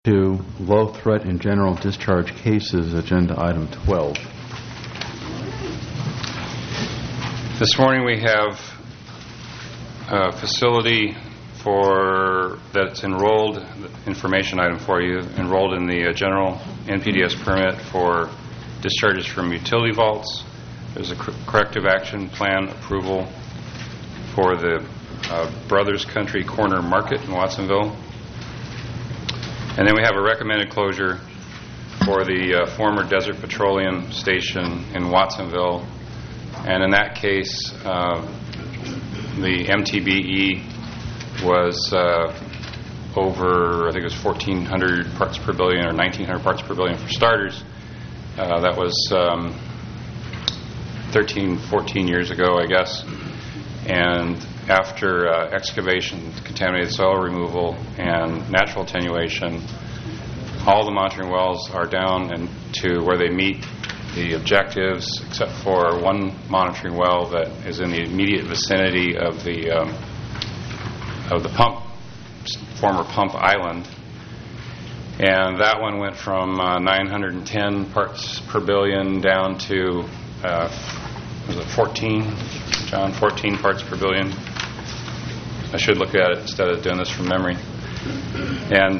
To low threat and general discharge cases, agenda item 12. This morning we have a facility that's enrolled, information item for you, enrolled in the general NPDES permit for discharges from utility vaults. There's a corrective action plan approval for the Brothers Country Corner Market in Watsonville. And then we have a recommended closure for the former Desert Petroleum Station in Watsonville. And in that case, the MTBE was over, I think it was 1,400 parts per billion or 1,900 parts per billion for starters. That was 13, 14 years ago, I guess. And after excavation, contaminated soil removal, and natural attenuation, all the monitoring wells are down and to where they meet the objectives, except for one monitoring well that is in the immediate vicinity of the former pump island. And that one went from 910 parts per billion down to, was it 14? John, 14 parts per billion. I should look at it instead of doing this from memory. And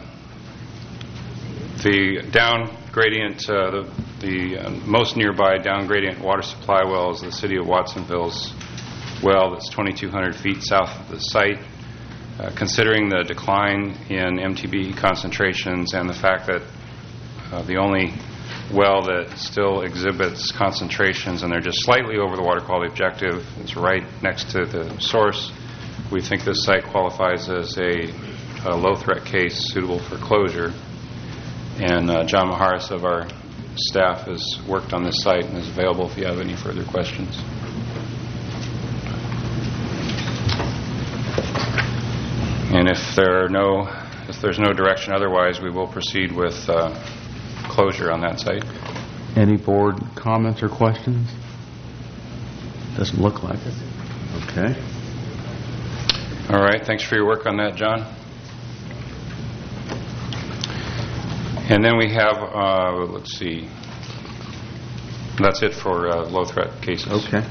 the down gradient, the most nearby down gradient water supply well is the city of Watsonville's well that's 2,200 feet south of the site. Considering the decline in MTBE concentrations and the fact that the only well that still exhibits concentrations and they're just slightly over the water quality objective, it's right next to the source, we think this site qualifies as a low threat case suitable for closure. And John Maharis of our staff has worked on this site and is available if you have any further questions. And if there's no direction otherwise, we will proceed with closure on that site. Any board comments or questions? Doesn't look like it. Okay. All right. Thanks for your work on that, John. And then we have, let's see, that's it for low threat cases. Okay.